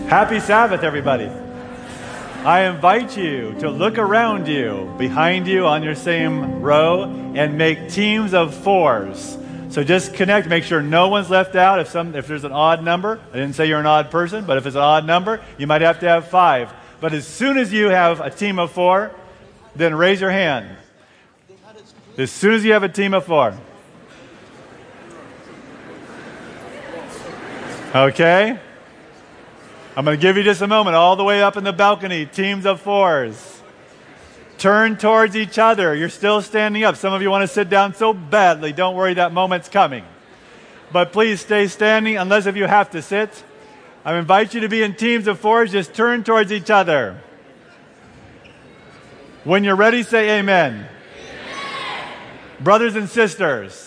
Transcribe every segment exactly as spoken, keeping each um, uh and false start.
Happy Sabbath, everybody. I invite you to look around you, behind you on your same row, and make teams of fours. So just connect, make sure no one's left out. If some, if there's an odd number, I didn't say you're an odd person, but if it's an odd number, you might have to have five. But as soon as you have a team of four, then raise your hand. As soon as you have a team of four. Okay? I'm going to give you just a moment, all the way up in the balcony, teams of fours. Turn towards each other. You're still standing up. Some of you want to sit down so badly. Don't worry, that moment's coming. But please stay standing unless if you have to sit. I invite you to be in teams of fours. Just turn towards each other. When you're ready, say amen. Amen. Brothers and sisters.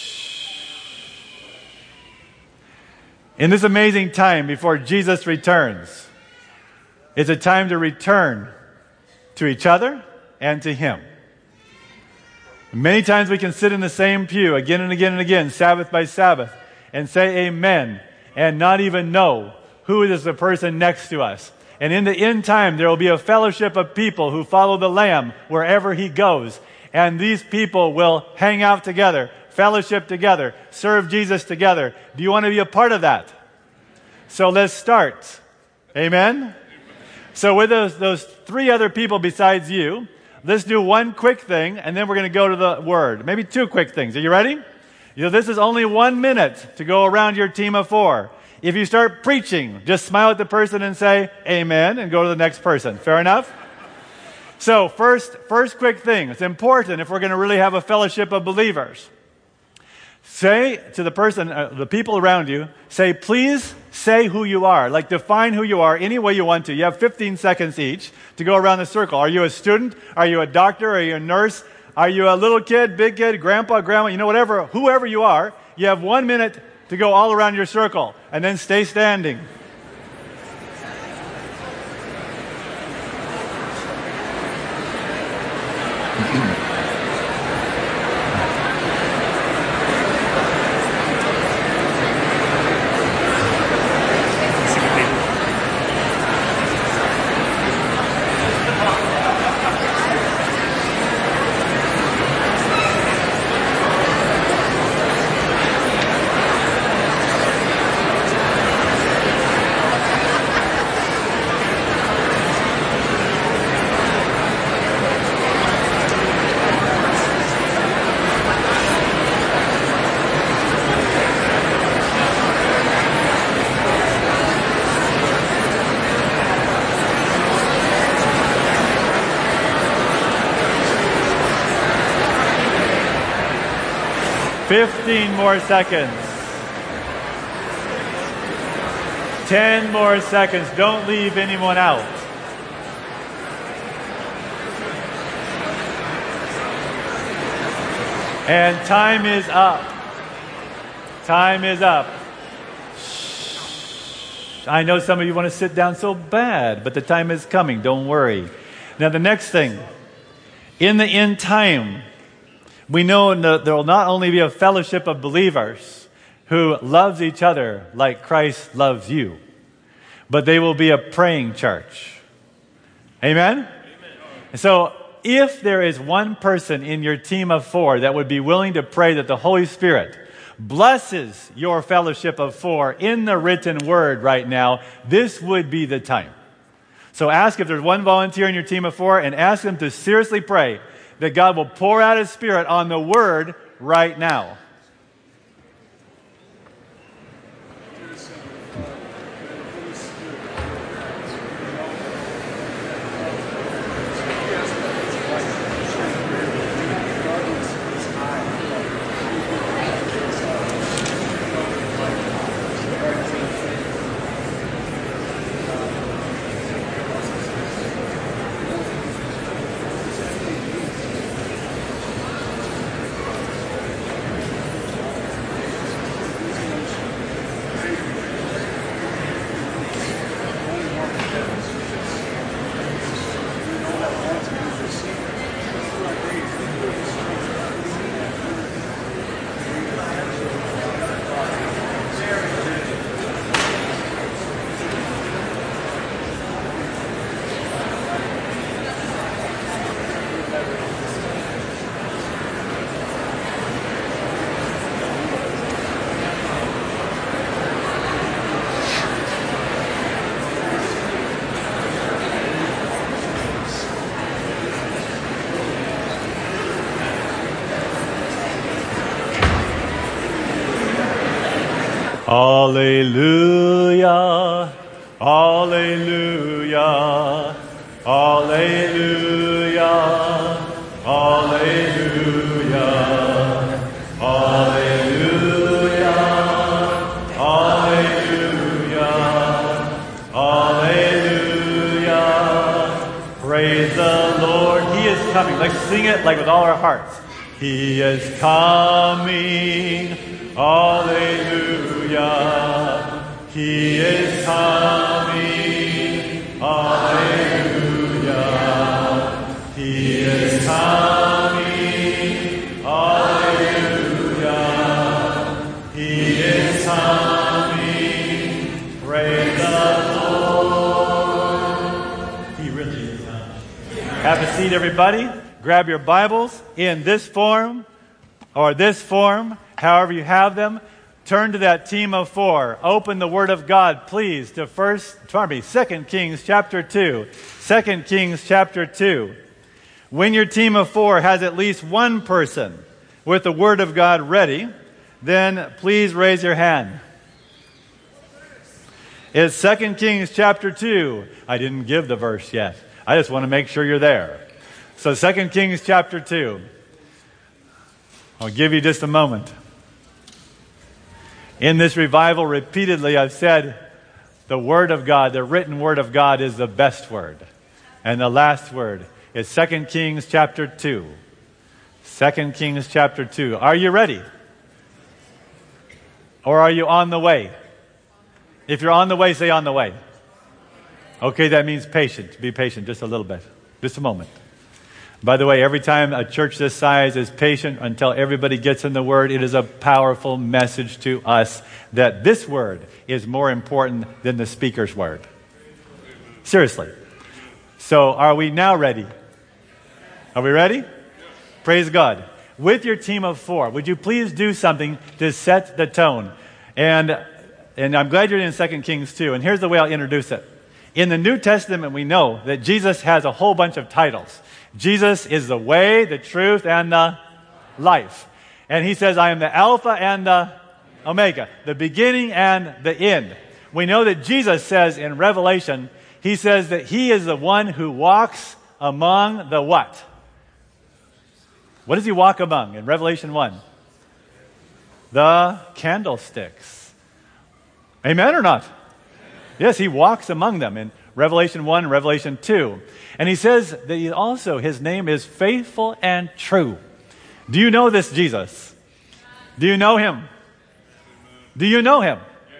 In this amazing time before Jesus returns, it's a time to return to each other and to Him. Many times we can sit in the same pew again and again and again, Sabbath by Sabbath, and say amen, and not even know who is the person next to us. And in the end time, there will be a fellowship of people who follow the Lamb wherever He goes. And these people will hang out together, fellowship together, serve Jesus together. Do you want to be a part of that? So let's start. Amen? So with those, those three other people besides you, let's do one quick thing, and then we're going to go to the Word. Maybe two quick things. Are you ready? You know, this is only one minute to go around your team of four. If you start preaching, just smile at the person and say, amen, and go to the next person. Fair enough? So first, first quick thing. It's important if we're going to really have a fellowship of believers. Say to the person, uh, the people around you, say, please say who you are. Like, define who you are any way you want to. You have fifteen seconds each to go around the circle. Are you a student? Are you a doctor? Are you a nurse? Are you a little kid, big kid, grandpa, grandma? You know, whatever, whoever you are, you have one minute to go all around your circle. And then stay standing. Fifteen more seconds. Ten more seconds. Don't leave anyone out. And time is up. Time is up. Shh. I know some of you want to sit down so bad, but the time is coming. Don't worry. Now the next thing. In the end time, we know that there will not only be a fellowship of believers who loves each other like Christ loves you, but they will be a praying church. Amen? Amen. And so if there is one person in your team of four that would be willing to pray that the Holy Spirit blesses your fellowship of four in the written word right now, this would be the time. So ask if there's one volunteer in your team of four, and ask them to seriously pray that God will pour out His Spirit on the Word right now. Alleluia, alleluia, alleluia, alleluia, alleluia, alleluia, alleluia. Praise the Lord. He is coming. Let's sing it like with all our hearts. He is coming. Alleluia. He is coming. Alleluia. He is coming. Alleluia. He is coming. Praise the Lord. He really is coming. Have a seat, everybody. Grab your Bibles in this form or this form, however you have them. Turn to that team of four. Open the Word of God, please, to first, pardon me, Second Kings chapter two. Second Kings chapter two. When your team of four has at least one person with the Word of God ready, then please raise your hand. It's Second Kings chapter two. I didn't give the verse yet. I just want to make sure you're there. So Second Kings chapter two. I'll give you just a moment. In this revival, repeatedly I've said the Word of God, the written Word of God is the best word. And the last word is Second Kings chapter two. Second Kings chapter two. Are you ready? Or are you on the way? If you're on the way, say on the way. Okay, that means patient. Be patient just a little bit. Just a moment. By the way, every time a church this size is patient until everybody gets in the Word, it is a powerful message to us that this Word is more important than the speaker's word. Seriously. So are we now ready? Are we ready? Praise God. With your team of four, would you please do something to set the tone? And, and I'm glad you're in Second Kings two, and here's the way I'll introduce it. In the New Testament, we know that Jesus has a whole bunch of titles. Jesus is the way, the truth, and the life. And he says, I am the Alpha and the Omega, the beginning and the end. We know that Jesus says in Revelation, he says that he is the one who walks among the what? What does he walk among in Revelation one? The candlesticks. Amen or not? Yes, he walks among them in Revelation one and Revelation two. And he says that he also, his name is faithful and true. Do you know this Jesus? Do you know him? Do you know him?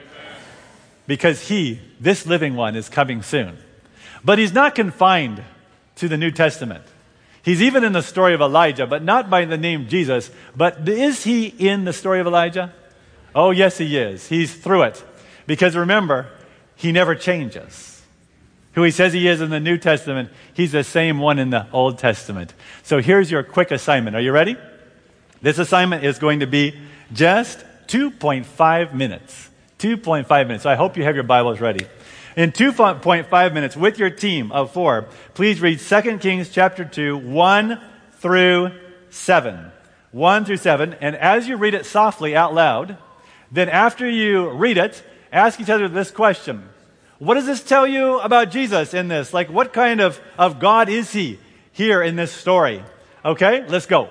Because he, this living one, is coming soon. But he's not confined to the New Testament. He's even in the story of Elijah, but not by the name Jesus. But is he in the story of Elijah? Oh, yes, he is. He's through it. Because remember, he never changes. Who he says he is in the New Testament, he's the same one in the Old Testament. So here's your quick assignment. Are you ready? This assignment is going to be just two point five minutes. two point five minutes. So I hope you have your Bibles ready. In two point five minutes, with your team of four, please read Second Kings chapter two, one through seven. one through seven. And as you read it softly out loud, then after you read it, ask each other this question. What does this tell you about Jesus in this? Like, what kind of, of God is he here in this story? Okay, let's go.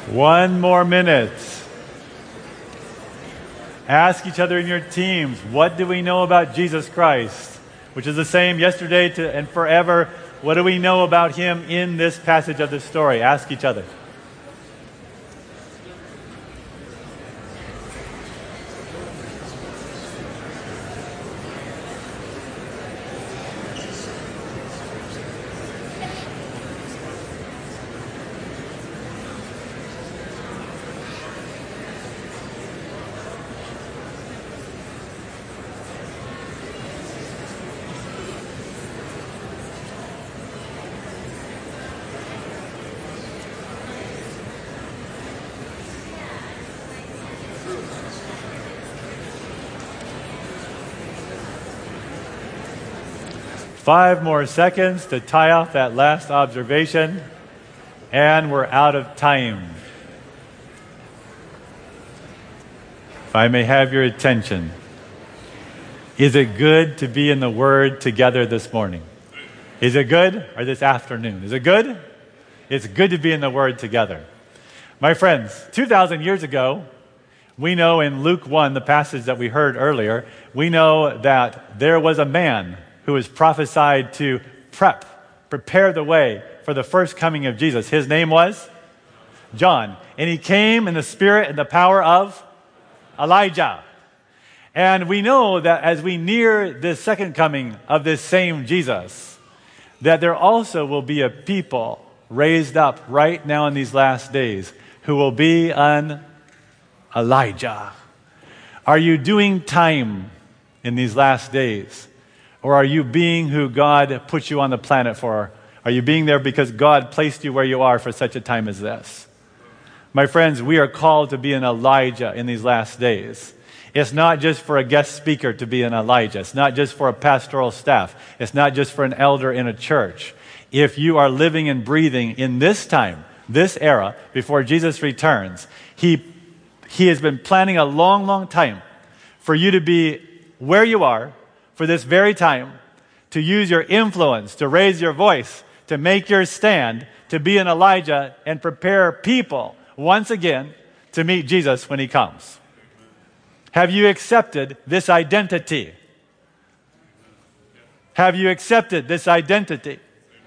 One more minute. Ask each other in your teams, what do we know about Jesus Christ? Which is the same yesterday to, and forever. What do we know about him in this passage of the story? Ask each other. Five more seconds to tie off that last observation, and we're out of time. If I may have your attention, is it good to be in the Word together this morning? Is it good? Or this afternoon? Is it good? It's good to be in the Word together. My friends, two thousand years ago, we know in Luke one, the passage that we heard earlier, we know that there was a man who was prophesied to prep, prepare the way for the first coming of Jesus. His name was John. And he came in the spirit and the power of Elijah. And we know that as we near the second coming of this same Jesus, that there also will be a people raised up right now in these last days who will be an Elijah. Are you doing time in these last days? Or are you being who God put you on the planet for? Are you being there because God placed you where you are for such a time as this? My friends, we are called to be an Elijah in these last days. It's not just for a guest speaker to be an Elijah. It's not just for a pastoral staff. It's not just for an elder in a church. If you are living and breathing in this time, this era, before Jesus returns, He, he has been planning a long, long time for you to be where you are, for this very time, to use your influence, to raise your voice, to make your stand, to be an Elijah and prepare people once again to meet Jesus when he comes. Have you accepted this identity? Have you accepted this identity?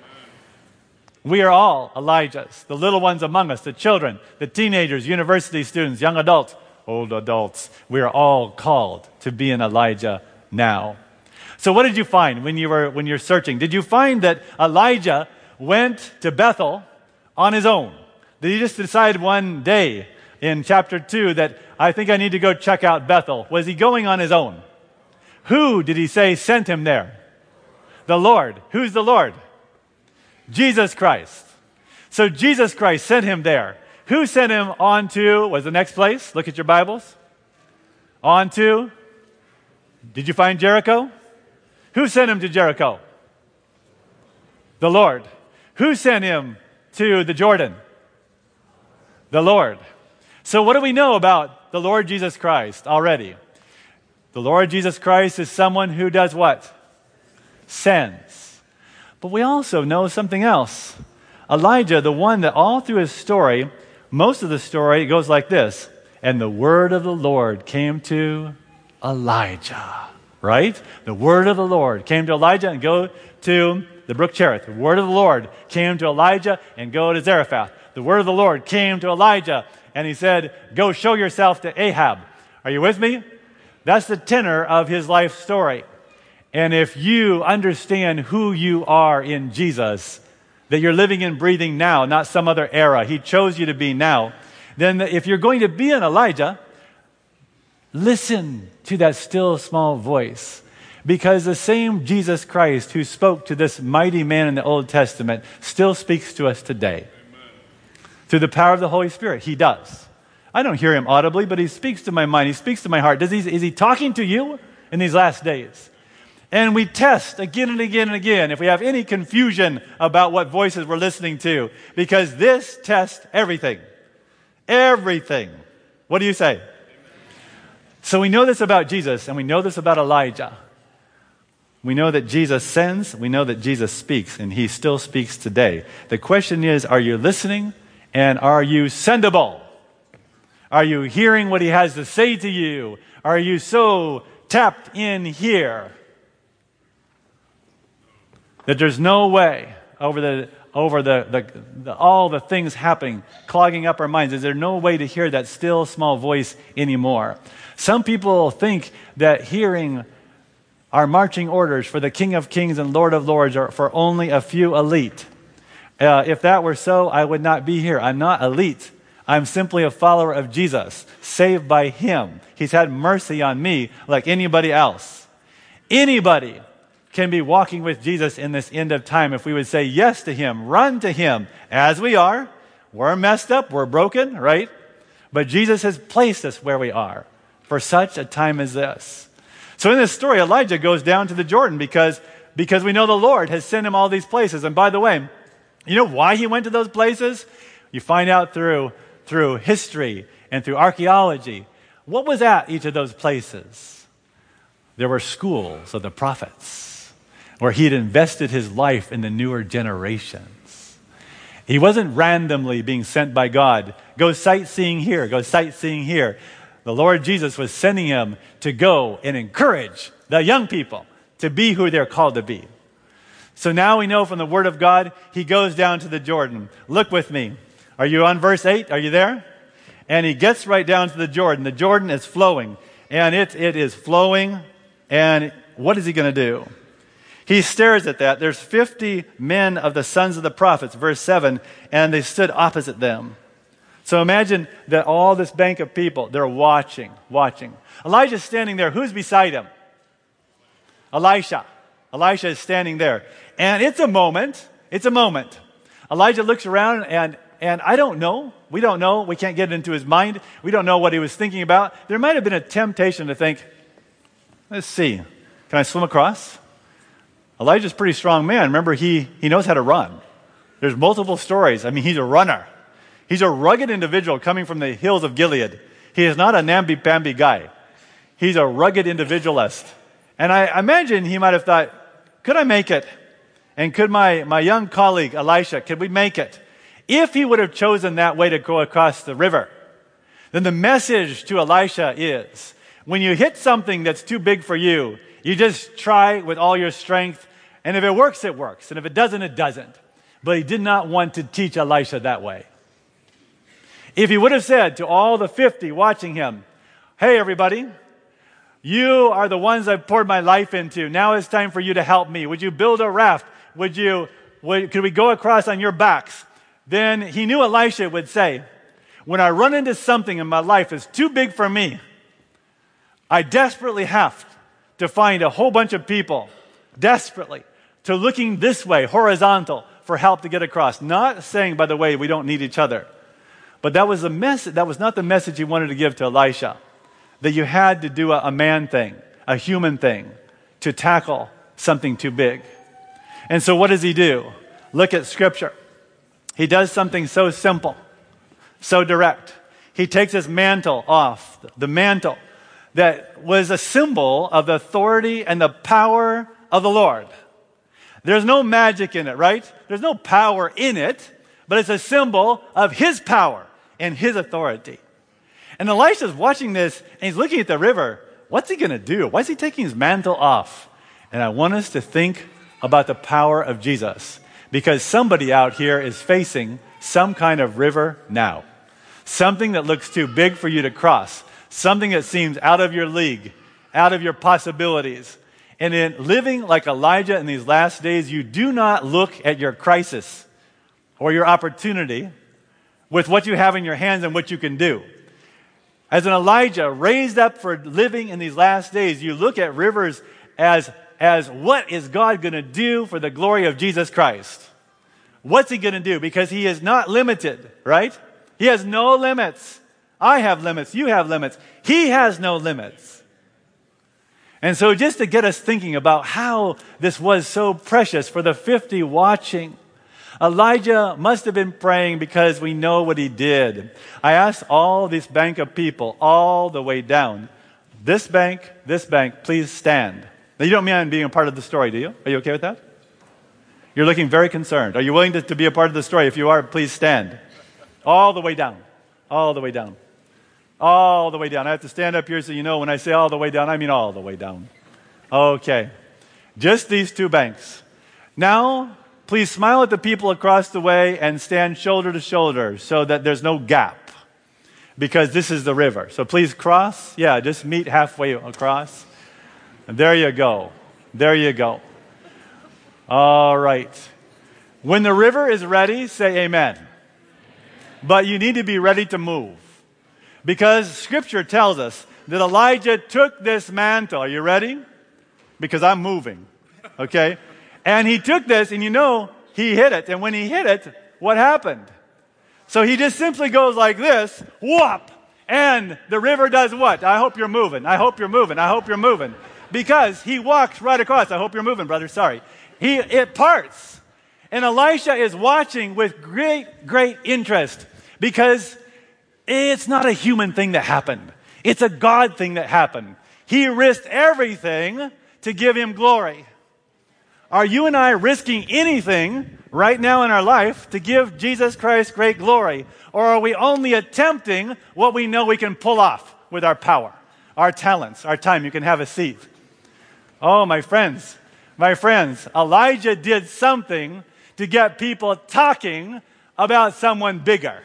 We are all Elijahs, the little ones among us, the children, the teenagers, university students, young adults, old adults. We are all called to be an Elijah now. So what did you find when you were when you're searching? Did you find that Elijah went to Bethel on his own? Did he just decide one day in chapter two that I think I need to go check out Bethel? Was he going on his own? Who did he say sent him there? The Lord. Who's the Lord? Jesus Christ. So Jesus Christ sent him there. Who sent him on to, was the next place? Look at your Bibles. On to, did you find Jericho? Who sent him to Jericho? The Lord. Who sent him to the Jordan? The Lord. So what do we know about the Lord Jesus Christ already? The Lord Jesus Christ is someone who does what? Sends. But we also know something else. Elijah, the one that all through his story, most of the story goes like this. And the word of the Lord came to Elijah. Right? The word of the Lord came to Elijah and go to the brook Cherith. The word of the Lord came to Elijah and go to Zarephath. The word of the Lord came to Elijah and he said, go show yourself to Ahab. Are you with me? That's the tenor of his life story. And if you understand who you are in Jesus, that you're living and breathing now, not some other era, he chose you to be now, then if you're going to be an Elijah, listen to that still small voice, because the same Jesus Christ who spoke to this mighty man in the Old Testament still speaks to us today. Amen. Through the power of the Holy Spirit, he does. I don't hear him audibly, but he speaks to my mind. He speaks to my heart. Does he, is he talking to you in these last days? And we test again and again and again if we have any confusion about what voices we're listening to, because this tests everything. Everything. What do you say? So we know this about Jesus, and we know this about Elijah. We know that Jesus sends, we know that Jesus speaks, and he still speaks today. The question is, are you listening And are you sendable? Are you hearing what he has to say to you? Are you so tapped in here that there's no way over the over the, the, the all the things happening, clogging up our minds? Is there no way to hear that still small voice anymore? Some people think that hearing our marching orders for the King of Kings and Lord of Lords are for only a few elite. Uh, if that were so, I would not be here. I'm not elite. I'm simply a follower of Jesus, saved by him. He's had mercy on me like anybody else. Anybody can be walking with Jesus in this end of time if we would say yes to him, run to him as we are. We're messed up, we're broken, right? But Jesus has placed us where we are for such a time as this. So in this story, Elijah goes down to the Jordan because, because we know the Lord has sent him all these places. And by the way, you know why he went to those places? You find out through, through history and through archaeology. What was at each of those places? There were schools of the prophets where he had invested his life in the newer generations. He wasn't randomly being sent by God. Go sightseeing here, go sightseeing here. The Lord Jesus was sending him to go and encourage the young people to be who they're called to be. So now we know from the Word of God, he goes down to the Jordan. Look with me. Are you on verse eight? Are you there? And he gets right down to the Jordan. The Jordan is flowing. And it, it is flowing. And what is he going to do? He stares at that. There's fifty men of the sons of the prophets, verse seven, and they stood opposite them. So imagine that all this bank of people, they're watching, watching. Elijah's standing there. Who's beside him? Elisha. Elisha is standing there. And it's a moment. It's a moment. Elijah looks around and, and I don't know. We don't know. We can't get into his mind. We don't know what he was thinking about. There might have been a temptation to think, let's see, can I swim across? Elijah's a pretty strong man. Remember, he, he knows how to run. There's multiple stories. I mean, he's a runner. He's a rugged individual coming from the hills of Gilead. He is not a namby-pamby guy. He's a rugged individualist. And I imagine he might have thought, could I make it? And could my, my young colleague, Elisha, could we make it? If he would have chosen that way to go across the river, then the message to Elisha is, when you hit something that's too big for you, you just try with all your strength, and if it works, it works. And if it doesn't, it doesn't. But he did not want to teach Elisha that way. If he would have said to all the fifty watching him, hey, everybody, you are the ones I've poured my life into. Now it's time for you to help me. Would you build a raft? Would you, would, could we go across on your backs? Then he knew Elisha would say, when I run into something in my life that's too big for me, I desperately have to find a whole bunch of people, desperately, to looking this way, horizontal, for help to get across. Not saying, by the way, we don't need each other. But that was the message. That was not the message he wanted to give to Elisha. That you had to do a, a man thing, a human thing, to tackle something too big. And so what does he do? Look at Scripture. He does something so simple, so direct. He takes his mantle off, the mantle that was a symbol of the authority and the power of the Lord. There's no magic in it, right? There's no power in it, but it's a symbol of his power and his authority. And Elisha's watching this, and he's looking at the river. What's he going to do? Why is he taking his mantle off? And I want us to think about the power of Jesus, because somebody out here is facing some kind of river now. Something that looks too big for you to cross. Something that seems out of your league, out of your possibilities. And in living like Elijah in these last days, you do not look at your crisis or your opportunity with what you have in your hands and what you can do. As an Elijah raised up for living in these last days, you look at rivers as, as what is God going to do for the glory of Jesus Christ? What's he going to do? Because he is not limited, right? He has no limits. I have limits. You have limits. He has no limits. And so just to get us thinking about how this was so precious for the fifty watching, Elijah must have been praying because we know what he did. I asked all this bank of people all the way down, this bank, this bank, please stand. Now you don't mind being a part of the story, do you? Are you okay with that? You're looking very concerned. Are you willing to, to be a part of the story? If you are, please stand. All the way down. All the way down. All the way down. I have to stand up here so you know when I say all the way down, I mean all the way down. Okay. Just these two banks. Now, please smile at the people across the way and stand shoulder to shoulder so that there's no gap, because this is the river. So please cross. Yeah, just meet halfway across. And there you go. There you go. All right. When the river is ready, say amen. But you need to be ready to move, because Scripture tells us that Elijah took this mantle. Are you ready? Because I'm moving. Okay? And he took this, and you know, he hit it. And when he hit it, what happened? So he just simply goes like this, whoop, and the river does what? I hope you're moving. I hope you're moving. I hope you're moving. Because he walks right across. I hope you're moving, brother. Sorry. He, it parts. And Elisha is watching with great, great interest, because it's not a human thing that happened. It's a God thing that happened. He risked everything to give him glory. Are you and I risking anything right now in our life to give Jesus Christ great glory? Or are we only attempting what we know we can pull off with our power, our talents, our time? You can have a seat. Oh, my friends, my friends, Elijah did something to get people talking about someone bigger.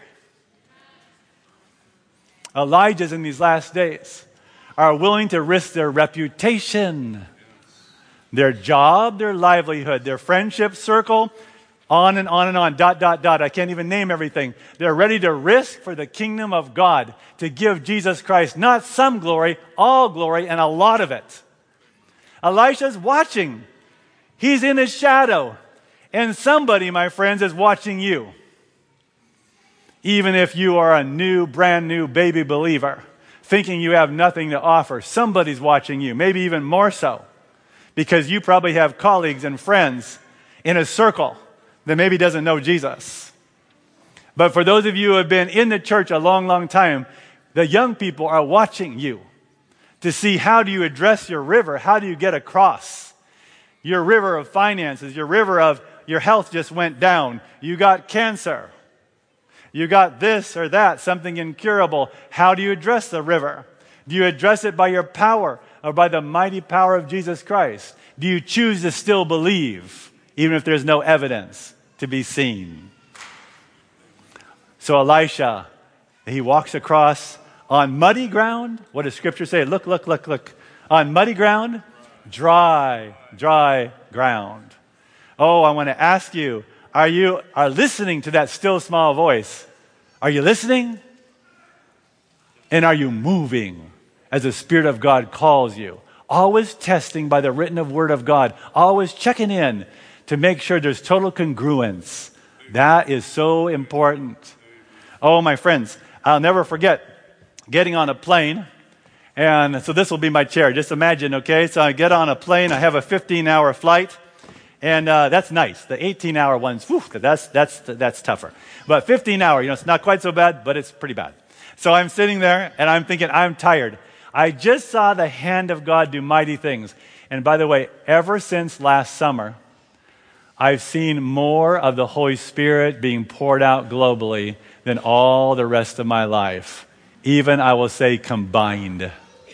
Elijahs in these last days are willing to risk their reputation, their job, their livelihood, their friendship circle, on and on and on, dot, dot, dot. I can't even name everything. They're ready to risk for the kingdom of God, to give Jesus Christ not some glory, all glory, and a lot of it. Elisha's watching. He's in his shadow. And somebody, my friends, is watching you. Even if you are a new, brand new baby believer, thinking you have nothing to offer, somebody's watching you, maybe even more so. Because you probably have colleagues and friends in a circle that maybe doesn't know Jesus. But for those of you who have been in the church a long, long time, the young people are watching you to see, how do you address your river? How do you get across? Your river of finances, your river of your health just went down. You got cancer. You got this or that, something incurable. How do you address the river? Do you address it by your power, or by the mighty power of Jesus Christ? Do you choose to still believe, even if there's no evidence to be seen? So Elisha, he walks across on muddy ground. What does Scripture say? Look, look, look, look. On muddy ground, dry, dry ground. Oh, I want to ask you, are you are listening to that still small voice? Are you listening? And are you moving as the Spirit of God calls you? Always testing by the written of Word of God. Always checking in to make sure there's total congruence. That is so important. Oh, my friends, I'll never forget getting on a plane. And so this will be my chair. Just imagine, okay? So I get on a plane. I have a fifteen-hour flight. And uh, that's nice. The eighteen-hour ones, whew, that's, that's, that's tougher. But fifteen-hour, you know, it's not quite so bad, but it's pretty bad. So I'm sitting there, and I'm thinking, I'm tired. I just saw the hand of God do mighty things. And by the way, ever since last summer, I've seen more of the Holy Spirit being poured out globally than all the rest of my life. Even, I will say, combined.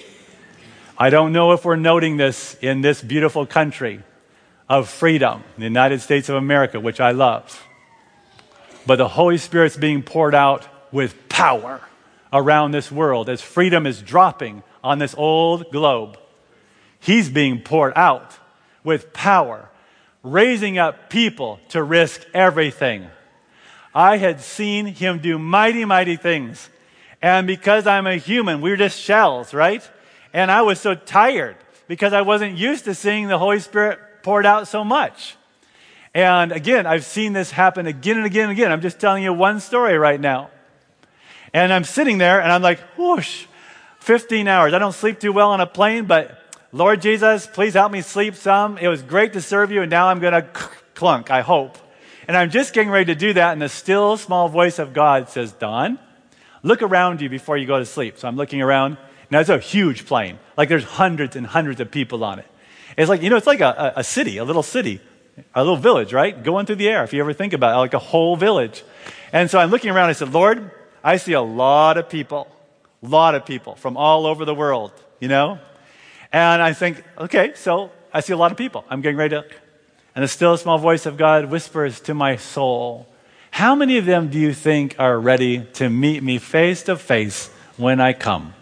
I don't know if we're noting this in this beautiful country of freedom, the United States of America, which I love. But the Holy Spirit's being poured out with power around this world as freedom is dropping on this old globe. He's being poured out with power, raising up people to risk everything. I had seen him do mighty, mighty things. And because I'm a human, we're just shells, right? And I was so tired because I wasn't used to seeing the Holy Spirit poured out so much. And again, I've seen this happen again and again and again. I'm just telling you one story right now. And I'm sitting there and I'm like, whoosh, fifteen hours. I don't sleep too well on a plane, but Lord Jesus, please help me sleep some. It was great to serve you, and now I'm going to clunk, I hope. And I'm just getting ready to do that, and the still small voice of God says, Don, look around you before you go to sleep. So I'm looking around. Now, it's a huge plane. Like there's hundreds and hundreds of people on it. It's like, you know, it's like a, a city, a little city a little village, right? Going through the air, if you ever think about it, like a whole village. And so I'm looking around, I said, Lord, I see a lot of people, a lot of people from all over the world, you know? And I think, okay, so I see a lot of people. I'm getting ready to, and the still small voice of God whispers to my soul, how many of them do you think are ready to meet me face to face when I come?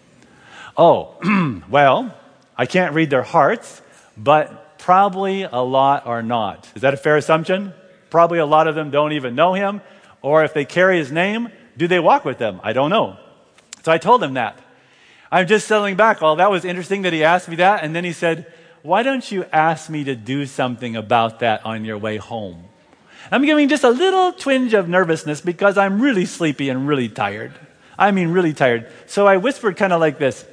Oh, well, I can't read their hearts, but probably a lot are not. Is that a fair assumption? Probably a lot of them don't even know him, or if they carry his name, do they walk with them? I don't know. So I told him that. I'm just settling back. Oh, that was interesting that he asked me that. And then he said, why don't you ask me to do something about that on your way home? I'm giving just a little twinge of nervousness because I'm really sleepy and really tired. I mean, really tired. So I whispered kind of like this,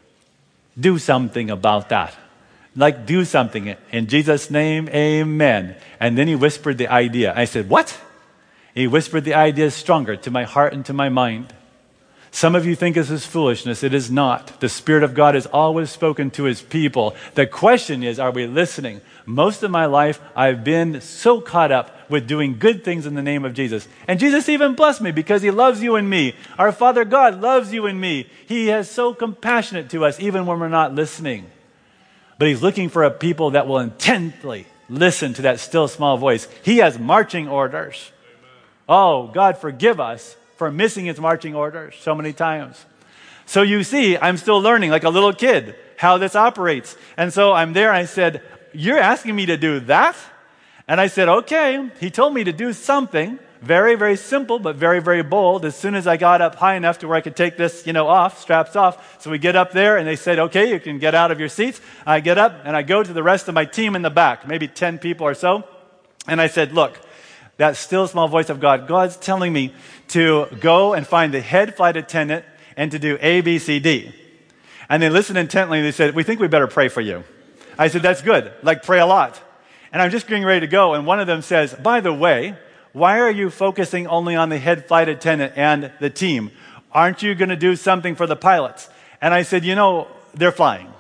do something about that. Like, do something. In Jesus' name, amen. And then he whispered the idea. I said, what? He whispered the idea stronger to my heart and to my mind. Some of you think this is foolishness. It is not. The Spirit of God has always spoken to his people. The question is, are we listening? Most of my life, I've been so caught up with doing good things in the name of Jesus. And Jesus even blessed me because he loves you and me. Our Father God loves you and me. He is so compassionate to us even when we're not listening. But he's looking for a people that will intently listen to that still small voice. He has marching orders. Oh, God forgive us for missing his marching orders so many times. So you see, I'm still learning like a little kid how this operates. And so I'm there and I said, you're asking me to do that? And I said, okay. He told me to do something very, very simple, but very, very bold. As soon as I got up high enough to where I could take this, you know, off, straps off. So we get up there and they said, okay, you can get out of your seats. I get up and I go to the rest of my team in the back, maybe ten people or so. And I said, look, that still small voice of God, God's telling me to go and find the head flight attendant and to do A, B, C, D. And they listened intently and they said, we think we better pray for you. I said, that's good. Like, pray a lot. And I'm just getting ready to go. And one of them says, by the way, why are you focusing only on the head flight attendant and the team? Aren't you going to do something for the pilots? And I said, you know, they're flying.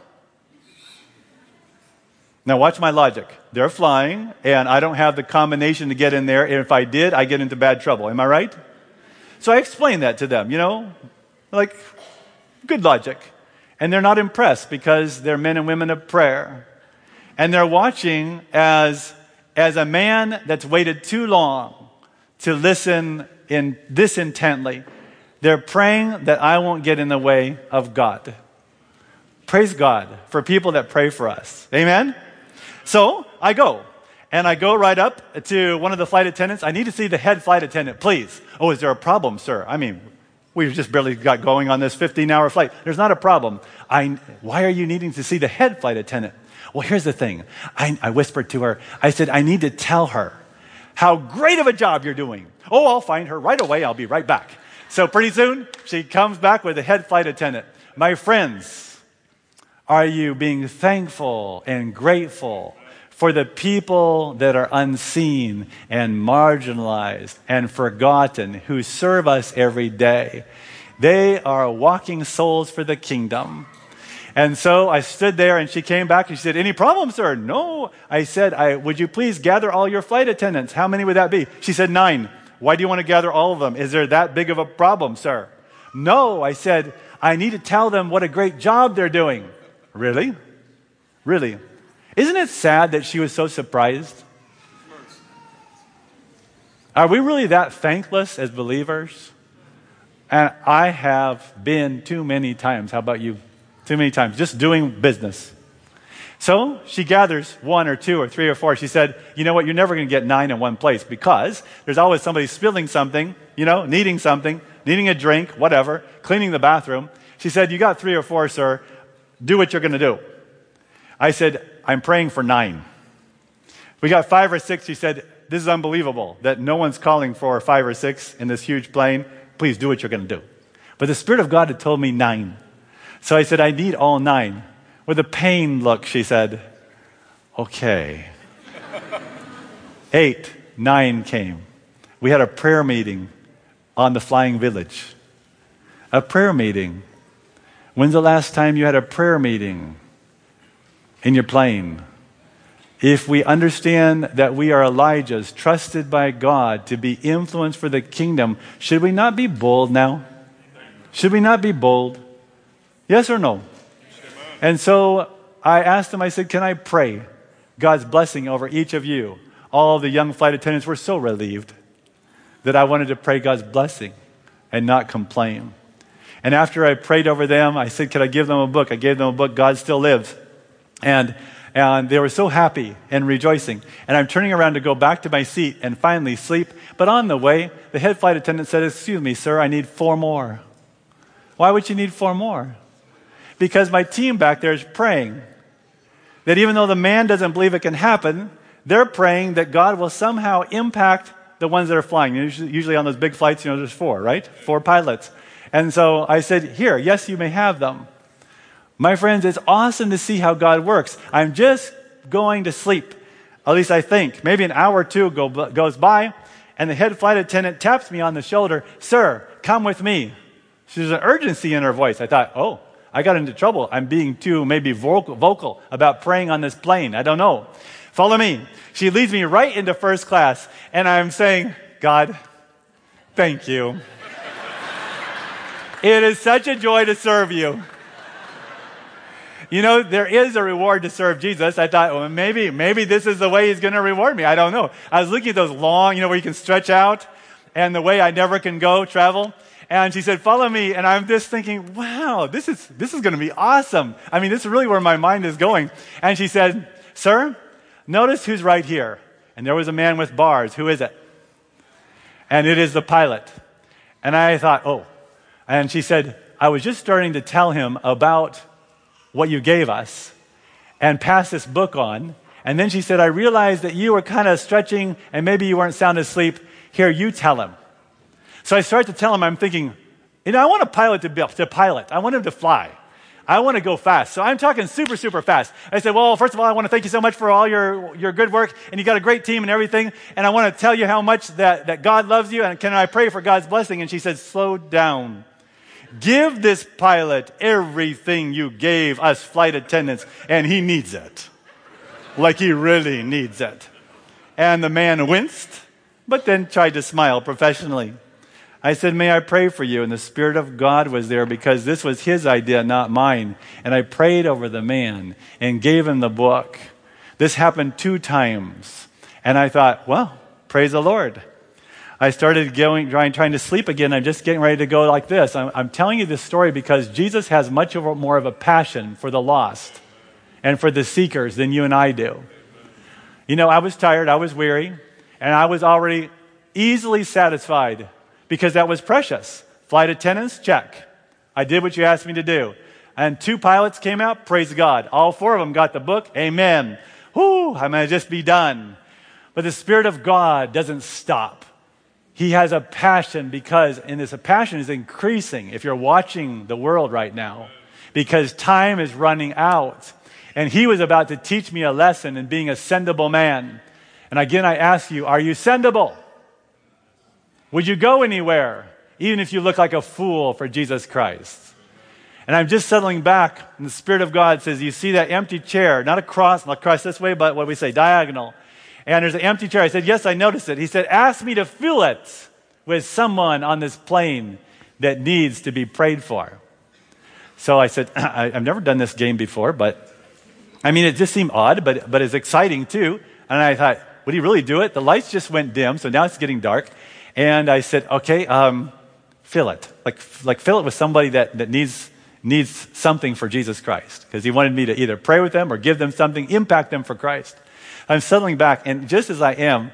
Now watch my logic. They're flying, and I don't have the combination to get in there. And if I did, I get into bad trouble. Am I right? So I explained that to them, you know, like good logic. And they're not impressed because they're men and women of prayer. And they're watching as, as a man that's waited too long to listen in this intently. They're praying that I won't get in the way of God. Praise God for people that pray for us. Amen? So I go. And I go right up to one of the flight attendants. I need to see the head flight attendant, please. Oh, is there a problem, sir? I mean, we've just barely got going on this fifteen-hour flight. There's not a problem. I, why are you needing to see the head flight attendant? Well, here's the thing. I, I whispered to her. I said, I need to tell her how great of a job you're doing. Oh, I'll find her right away. I'll be right back. So pretty soon, she comes back with the head flight attendant. My friends, are you being thankful and grateful for the people that are unseen and marginalized and forgotten who serve us every day? They are walking souls for the kingdom. And so I stood there and she came back and she said, any problem, sir? No. I said, I, would you please gather all your flight attendants? How many would that be? She said, nine. Why do you want to gather all of them? Is there that big of a problem, sir? No. I said, I need to tell them what a great job they're doing. Really? Really? Isn't it sad that she was so surprised? Are we really that thankless as believers? And I have been too many times. How about you? Too many times. Just doing business. So she gathers one or two or three or four. She said, you know what? You're never going to get nine in one place because there's always somebody spilling something, you know, needing something, needing a drink, whatever, cleaning the bathroom. She said, you got three or four, sir. Do what you're going to do. I said, I'm praying for nine. We got five or six. She said, this is unbelievable that no one's calling for five or six in this huge plane. Please do what you're going to do. But the Spirit of God had told me nine. So I said, I need all nine. With a pained look, she said, okay. Eight, nine came. We had a prayer meeting on the Flying Village. A prayer meeting. When's the last time you had a prayer meeting in your plane? If we understand that we are Elijahs, trusted by God to be influenced for the kingdom, should we not be bold now? Should we not be bold? Yes or no? And so I asked him, I said, can I pray God's blessing over each of you? All of the young flight attendants were so relieved that I wanted to pray God's blessing and not complain. And after I prayed over them, I said, could I give them a book? I gave them a book, God Still Lives. And and they were so happy and rejoicing. And I'm turning around to go back to my seat and finally sleep. But on the way, the head flight attendant said, excuse me, sir, I need four more. Why would you need four more? Because my team back there is praying that even though the man doesn't believe it can happen, they're praying that God will somehow impact the ones that are flying. Usually, usually on those big flights, you know, there's four, right? Four pilots. And so I said, here, yes, you may have them. My friends, it's awesome to see how God works. I'm just going to sleep. At least I think. Maybe an hour or two go, goes by, and the head flight attendant taps me on the shoulder. Sir, come with me. There's an urgency in her voice. I thought, oh, I got into trouble. I'm being too maybe vocal, vocal about praying on this plane. I don't know. Follow me. She leads me right into first class, and I'm saying, God, thank you. It is such a joy to serve you. You know, there is a reward to serve Jesus. I thought, well, maybe, maybe this is the way he's going to reward me. I don't know. I was looking at those long, you know, where you can stretch out, and the way I never can go, travel. And she said, follow me. And I'm just thinking, wow, this is, this is going to be awesome. I mean, this is really where my mind is going. And she said, sir, notice who's right here. And there was a man with bars. Who is it? And it is the pilot. And I thought, oh. And she said, I was just starting to tell him about what you gave us and pass this book on. And then she said, I realized that you were kind of stretching and maybe you weren't sound asleep. Here, you tell him. So I started to tell him, I'm thinking, you know, I want a pilot to, be, to pilot. I want him to fly. I want to go fast. So I'm talking super, super fast. I said, well, first of all, I want to thank you so much for all your, your good work. And you got a great team and everything. And I want to tell you how much that, that God loves you. And can I pray for God's blessing? And she said, slow down. Give this pilot everything you gave us flight attendants, and he needs it. Like he really needs it. And the man winced, but then tried to smile professionally. I said, may I pray for you? And the Spirit of God was there because this was his idea, not mine. And I prayed over the man and gave him the book. This happened two times. And I thought, well, praise the Lord. I started going, trying, trying to sleep again. I'm just getting ready to go like this. I'm, I'm telling you this story because Jesus has much of a, more of a passion for the lost and for the seekers than you and I do. You know, I was tired, I was weary, and I was already easily satisfied because that was precious. Flight attendants, check. I did what you asked me to do. And two pilots came out, praise God. All four of them got the book, amen. Whoo, I'm going to just be done. But the Spirit of God doesn't stop. He has a passion because, and this passion is increasing if you're watching the world right now, because time is running out. And he was about to teach me a lesson in being a sendable man. And again, I ask you, are you sendable? Would you go anywhere, even if you look like a fool for Jesus Christ? And I'm just settling back, and the Spirit of God says, you see that empty chair, not a cross, not cross this way, but what we say, diagonal. And there's an empty chair. I said, yes, I noticed it. He said, ask me to fill it with someone on this plane that needs to be prayed for. So I said, I, I've never done this game before, but I mean, it just seemed odd, but, but it's exciting too. And I thought, would he really do it? The lights just went dim, so now it's getting dark. And I said, okay, um, fill it. Like, like fill it with somebody that, that needs, needs something for Jesus Christ. Because he wanted me to either pray with them or give them something, impact them for Christ. I'm settling back, and just as I am,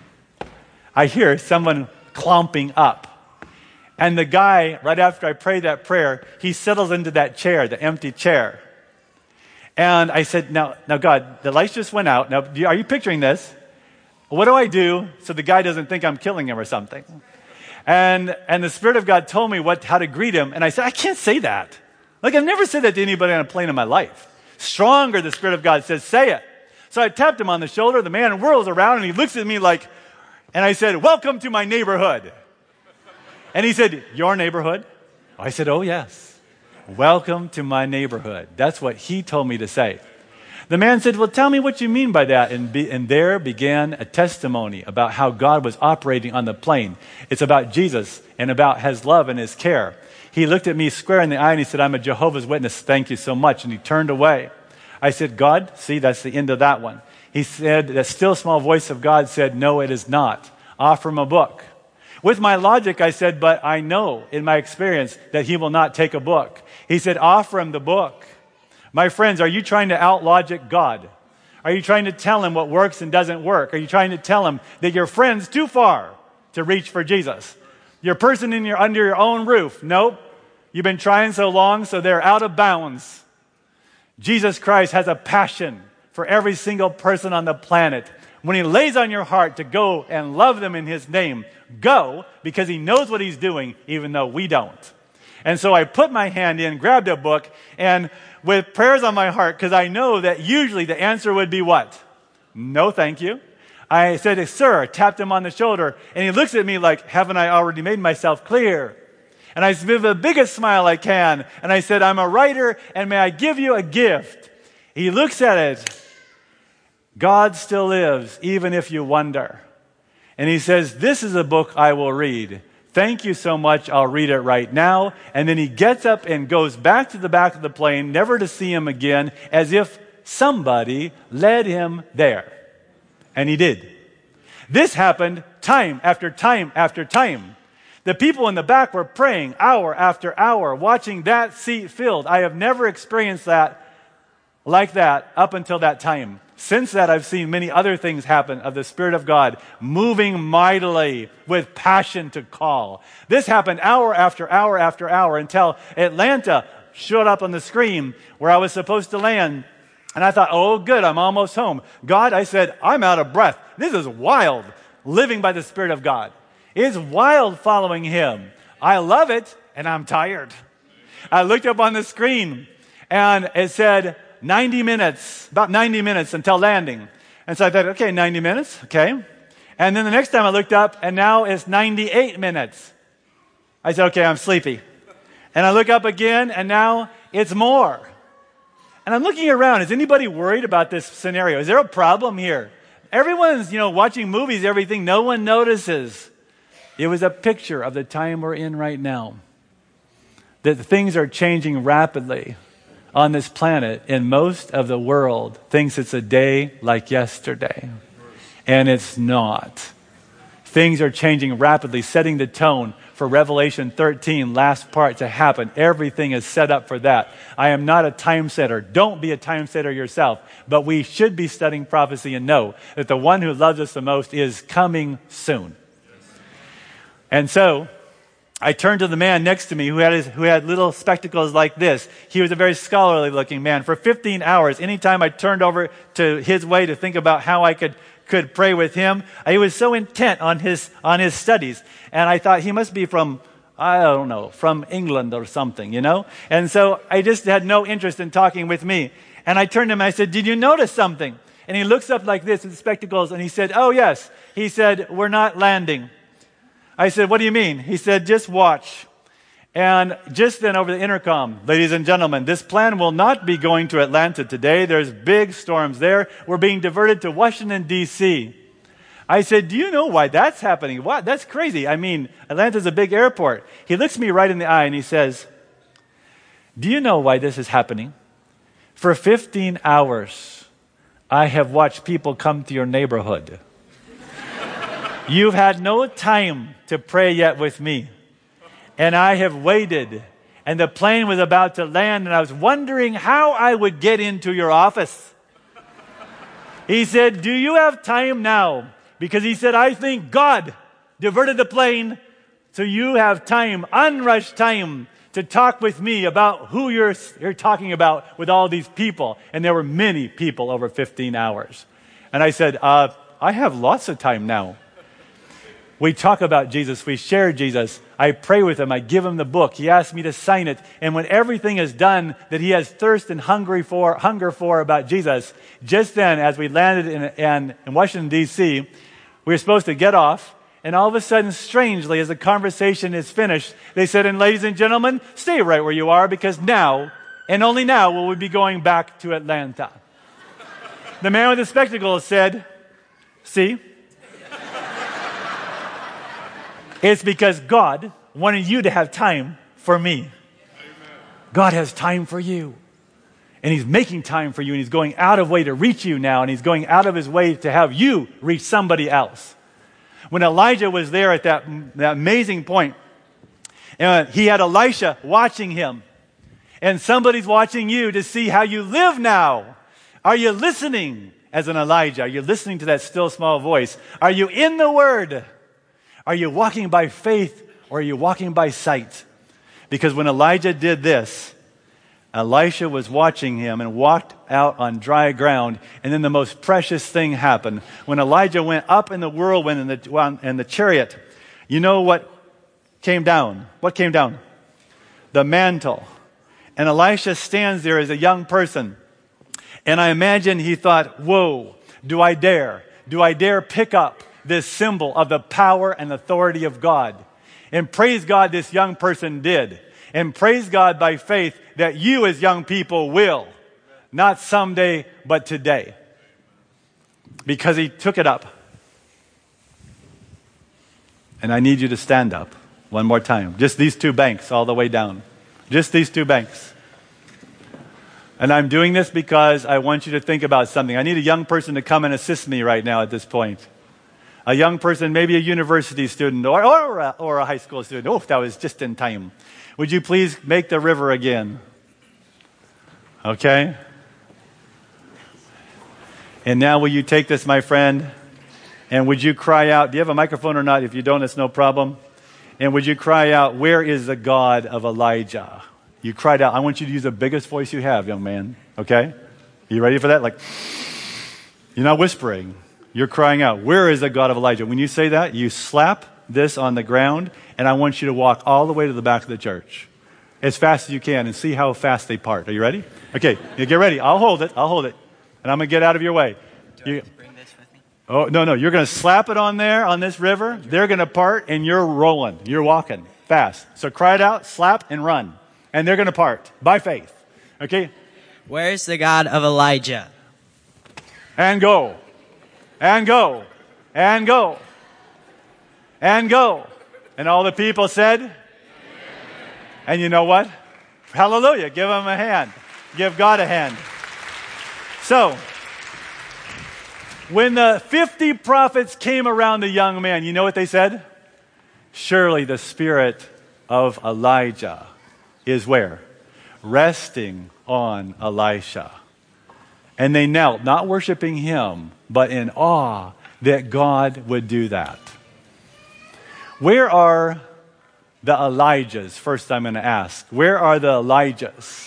I hear someone clomping up. And the guy, right after I prayed that prayer, he settles into that chair, the empty chair. And I said, now, now God, the lights just went out. Now, are you picturing this? What do I do so the guy doesn't think I'm killing him or something? And and the Spirit of God told me what how to greet him. And I said, I can't say that. Like, I've never said that to anybody on a plane in my life. Stronger, the Spirit of God says, say it. So I tapped him on the shoulder. The man whirls around and he looks at me like, and I said, welcome to my neighborhood. And he said, your neighborhood? I said, oh, yes. Welcome to my neighborhood. That's what he told me to say. The man said, well, tell me what you mean by that. And, be, and there began a testimony about how God was operating on the plane. It's about Jesus and about his love and his care. He looked at me square in the eye and he said, I'm a Jehovah's Witness. Thank you so much. And he turned away. I said, God, see, that's the end of that one. He said, that still small voice of God said, no, it is not. Offer him a book. With my logic, I said, but I know in my experience that he will not take a book. He said, offer him the book. My friends, are you trying to out-logic God? Are you trying to tell him what works and doesn't work? Are you trying to tell him that your friend's too far to reach for Jesus? Your person in your, under your own roof? Nope. You've been trying so long, so they're out of bounds. Jesus Christ has a passion for every single person on the planet. When he lays on your heart to go and love them in his name, go, because he knows what he's doing, even though we don't. And so I put my hand in, grabbed a book, and with prayers on my heart, because I know that usually the answer would be what? No, thank you. I said, sir, tapped him on the shoulder, and he looks at me like, haven't I already made myself clear? And I give the biggest smile I can, and I said, I'm a writer, and may I give you a gift? He looks at it. God still lives, even if you wonder. And he says, this is a book I will read. Thank you so much. I'll read it right now. And then he gets up and goes back to the back of the plane, never to see him again, as if somebody led him there. And he did. This happened time after time after time. The people in the back were praying hour after hour, watching that seat filled. I have never experienced that like that up until that time. Since that, I've seen many other things happen of the Spirit of God moving mightily with passion to call. This happened hour after hour after hour until Atlanta showed up on the screen where I was supposed to land. And I thought, oh, good, I'm almost home. God, I said, I'm out of breath. This is wild, living by the Spirit of God. It's wild following him. I love it, and I'm tired. I looked up on the screen, and it said, ninety minutes, about ninety minutes until landing. And so I thought, okay, ninety minutes, okay. And then the next time I looked up, and now it's ninety-eight minutes. I said, okay, I'm sleepy. And I look up again, and now it's more. And I'm looking around. Is anybody worried about this scenario? Is there a problem here? Everyone's, you know, watching movies, everything. No one notices. It was a picture of the time we're in right now. That things are changing rapidly on this planet, and most of the world thinks it's a day like yesterday. And it's not. Things are changing rapidly, setting the tone for Revelation thirteen, last part to happen. Everything is set up for that. I am not a time setter. Don't be a time setter yourself. But we should be studying prophecy and know that the one who loves us the most is coming soon. And so, I turned to the man next to me who had his, who had little spectacles like this. He was a very scholarly looking man. For fifteen hours, anytime I turned over to his way to think about how I could, could pray with him, he was so intent on his, on his studies. And I thought he must be from, I don't know, from England or something, you know? And so I just had no interest in talking with me. And I turned to him and I said, did you notice something? And he looks up like this with spectacles and he said, oh yes. He said, we're not landing. I said, what do you mean? He said, just watch. And just then over the intercom, ladies and gentlemen, this plan will not be going to Atlanta today. There's big storms there. We're being diverted to Washington, D C I said, do you know why that's happening? What? That's crazy. I mean, Atlanta's a big airport. He looks me right in the eye and he says, do you know why this is happening? For fifteen hours, I have watched people come to your neighborhood. You've had no time to pray yet with me. And I have waited. And the plane was about to land, and I was wondering how I would get into your office. He said, do you have time now? Because he said, I think God diverted the plane so you have time, unrushed time, to talk with me about who you're, you're talking about with all these people. And there were many people over fifteen hours. And I said, uh, I have lots of time now. We talk about Jesus. We share Jesus. I pray with him. I give him the book. He asked me to sign it. And when everything is done that he has thirst and hungry for, hunger for about Jesus, just then, as we landed in, in, in Washington, D C, we were supposed to get off. And all of a sudden, strangely, as the conversation is finished, they said, and ladies and gentlemen, stay right where you are because now, and only now, will we be going back to Atlanta. The man with the spectacles said, see, it's because God wanted you to have time for me. Amen. God has time for you. And he's making time for you, and he's going out of way to reach you now, and he's going out of his way to have you reach somebody else. When Elijah was there at that, that amazing point, uh, he had Elisha watching him. And somebody's watching you to see how you live now. Are you listening as an Elijah? Are you listening to that still small voice? Are you in the Word? Are you walking by faith, or are you walking by sight? Because when Elijah did this, Elisha was watching him and walked out on dry ground, and then the most precious thing happened. When Elijah went up in the whirlwind in the, in the chariot, you know what came down? What came down? The mantle. And Elisha stands there as a young person. And I imagine he thought, whoa, do I dare? Do I dare pick up this symbol of the power and authority of God? And praise God, this young person did. And praise God by faith that you as young people will. Not someday, but today. Because he took it up. And I need you to stand up one more time. Just these two banks all the way down. Just these two banks. And I'm doing this because I want you to think about something. I need a young person to come and assist me right now at this point. A young person, maybe a university student or, or, a, or a high school student. Oh, that was just in time. Would you please make the river again? Okay? And now will you take this, my friend, and would you cry out? Do you have a microphone or not? If you don't, it's no problem. And would you cry out, where is the God of Elijah? You cried out. I want you to use the biggest voice you have, young man. Okay? Are you ready for that? Like, you're not whispering. You're crying out, where is the God of Elijah? When you say that, you slap this on the ground, and I want you to walk all the way to the back of the church as fast as you can and see how fast they part. Are you ready? Okay, you get ready. I'll hold it. I'll hold it. And I'm going to get out of your way. Do I You, have to bring this with me? oh, no, no. You're going to slap it on there, on this river. They're going to part, and you're rolling. You're walking fast. So cry it out, slap, and run. And they're going to part by faith. Okay? Where's the God of Elijah? And go. And go. And go. And go. And all the people said, amen. And you know what? Hallelujah. Give them a hand. Give God a hand. So, when the fifty prophets came around the young man, you know what they said? Surely the spirit of Elijah is where? Resting on Elisha. And they knelt, not worshiping him, but in awe that God would do that. Where are the Elijahs? First I'm going to ask. Where are the Elijahs?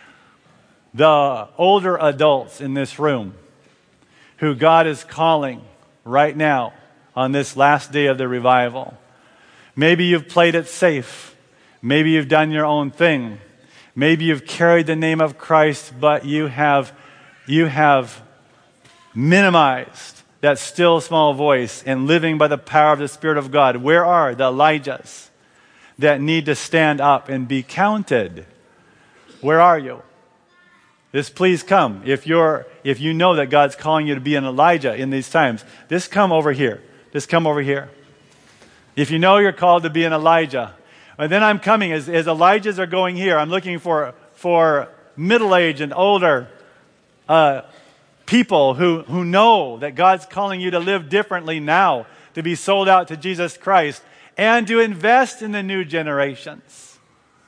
The older adults in this room who God is calling right now on this last day of the revival. Maybe you've played it safe. Maybe you've done your own thing. Maybe you've carried the name of Christ, but you have, you have minimized that still small voice and living by the power of the Spirit of God. Where are the Elijahs that need to stand up and be counted? Where are you? Just please come. If you're, if you know that God's calling you to be an Elijah in these times, just come over here. Just come over here. If you know you're called to be an Elijah, and then I'm coming as, as Elijahs are going here. I'm looking for for middle-aged and older uh, people who who know that God's calling you to live differently now, to be sold out to Jesus Christ, and to invest in the new generations.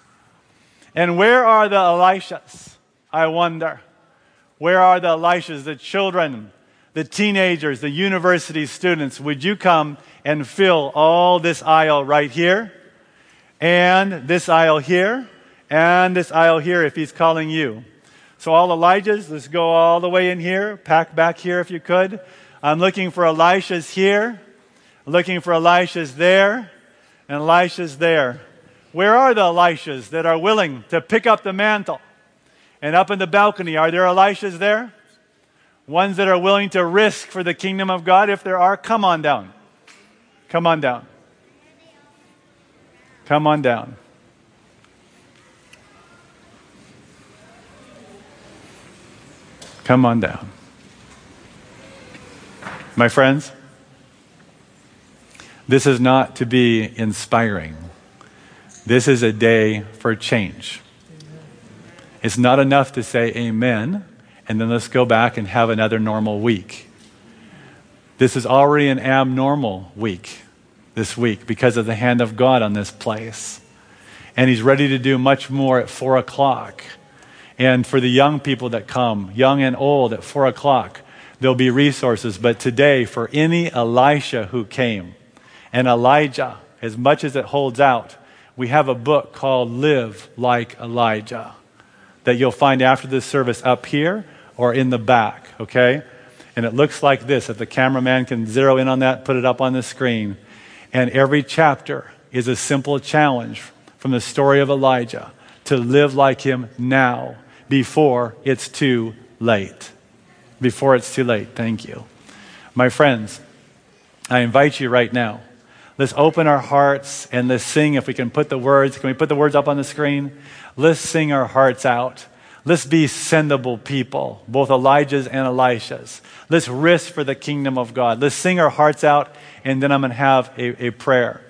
And where are the Elishas? I wonder. Where are the Elishas, the children, the teenagers, the university students? Would you come and fill all this aisle right here, and this aisle here, and this aisle here if he's calling you? So all Elijahs, let's go all the way in here. Pack back here if you could. I'm looking for Elishas here. Looking for Elishas there, and Elishas there. Where are the Elishas that are willing to pick up the mantle? And up in the balcony, are there Elishas there? Ones that are willing to risk for the kingdom of God? If there are, come on down. Come on down. Come on down. Come on down. My friends, this is not to be inspiring. This is a day for change. It's not enough to say amen, and then let's go back and have another normal week. This is already an abnormal week this week because of the hand of God on this place. And he's ready to do much more at four o'clock. And for the young people that come, young and old, at four o'clock, there'll be resources. But today, for any Elisha who came, and Elijah, as much as it holds out, we have a book called Live Like Elijah that you'll find after this service up here or in the back, okay? And it looks like this. If the cameraman can zero in on that, put it up on the screen. And every chapter is a simple challenge from the story of Elijah to live like him now before it's too late. Before it's too late. Thank you. My friends, I invite you right now. Let's open our hearts and let's sing. If we can put the words, can we put the words up on the screen? Let's sing our hearts out. Let's be sendable people, both Elijah's and Elishas. Let's risk for the kingdom of God. Let's sing our hearts out, and then I'm going to have a, a prayer.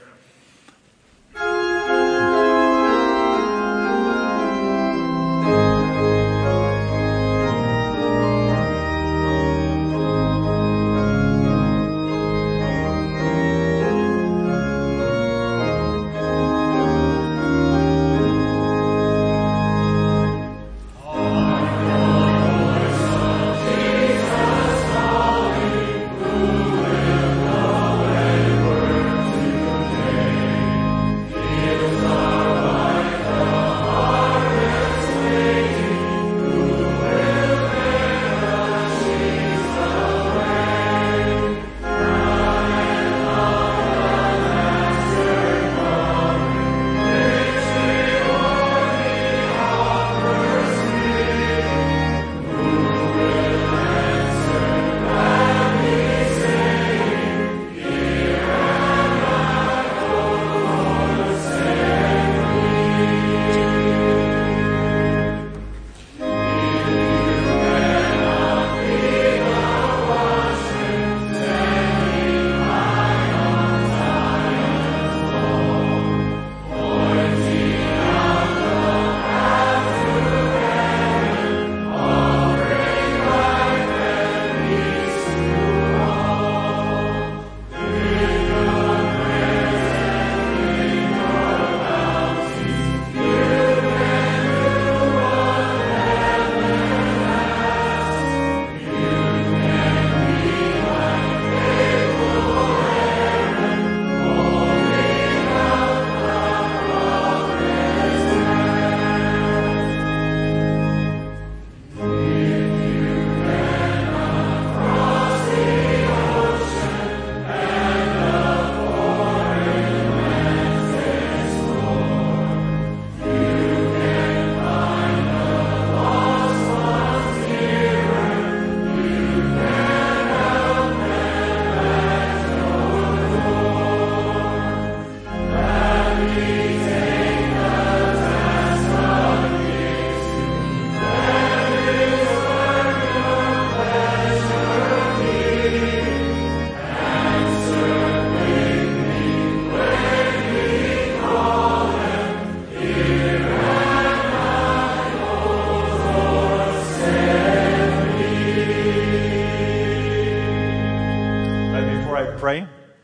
pray?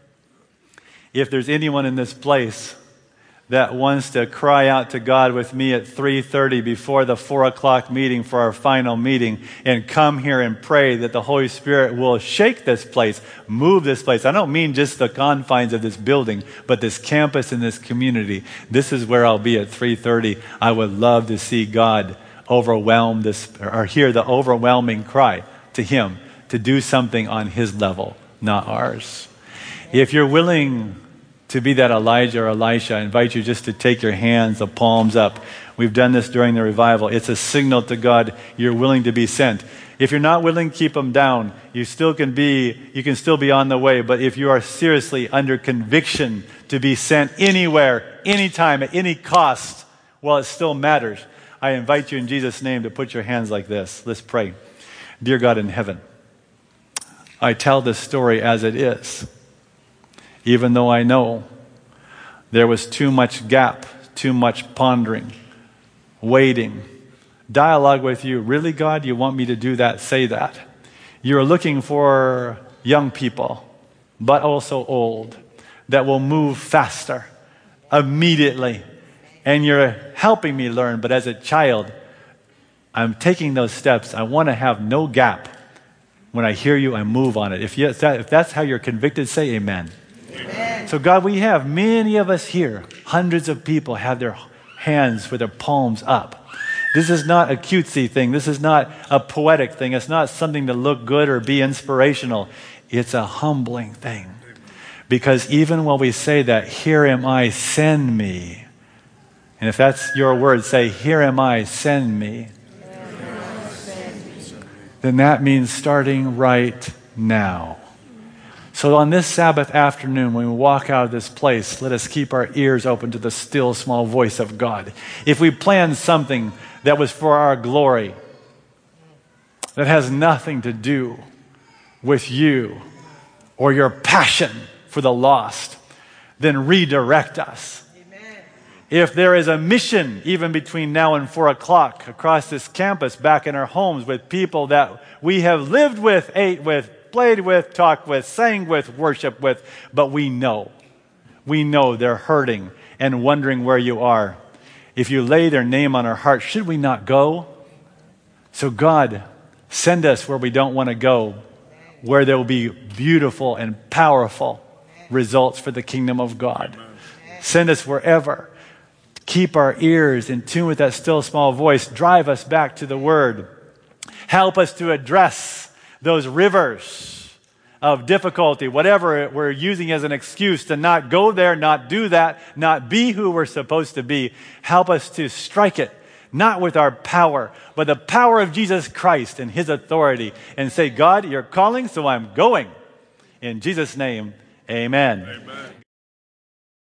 If there's anyone in this place that wants to cry out to God with me at three thirty before the four o'clock meeting for our final meeting and come here and pray that the Holy Spirit will shake this place, move this place. I don't mean just the confines of this building, but this campus and this community. This is where I'll be at three thirty. I would love to see God overwhelm this, or hear the overwhelming cry to Him to do something on His level, not ours. If you're willing to be that Elijah or Elisha, I invite you just to take your hands, the palms up. We've done this during the revival. It's a signal to God you're willing to be sent. If you're not willing, keep them down. You still can be, you can still be on the way. But if you are seriously under conviction to be sent anywhere, anytime, at any cost, well, it still matters. I invite you in Jesus' name to put your hands like this. Let's pray. Dear God in heaven, I tell this story as it is, even though I know there was too much gap, too much pondering, waiting, dialogue with you. Really, God, you want me to do that? Say that. You're looking for young people, but also old, that will move faster, immediately. And you're helping me learn, but as a child, I'm taking those steps. I want to have no gap. When I hear you, I move on it. If, you, if, that, if that's how you're convicted, say amen. Amen. So God, we have many of us here, hundreds of people have their hands with their palms up. This is not a cutesy thing. This is not a poetic thing. It's not something to look good or be inspirational. It's a humbling thing. Because even when we say that, here am I, send me. And if that's your word, say, here am I, send me. Then that means starting right now. So on this Sabbath afternoon, when we walk out of this place, let us keep our ears open to the still small voice of God. If we plan something that was for our glory, that has nothing to do with you or your passion for the lost, then redirect us. If there is a mission, even between now and four o'clock, across this campus, back in our homes, with people that we have lived with, ate with, played with, talked with, sang with, worshiped with, but we know, we know they're hurting and wondering where you are. If you lay their name on our heart, should we not go? So God, send us where we don't want to go, where there will be beautiful and powerful results for the kingdom of God. Send us wherever. Keep our ears in tune with that still small voice. Drive us back to the Word. Help us to address those rivers of difficulty, whatever we're using as an excuse to not go there, not do that, not be who we're supposed to be. Help us to strike it, not with our power, but the power of Jesus Christ and His authority, and say, God, you're calling, so I'm going. In Jesus' name, amen. Amen.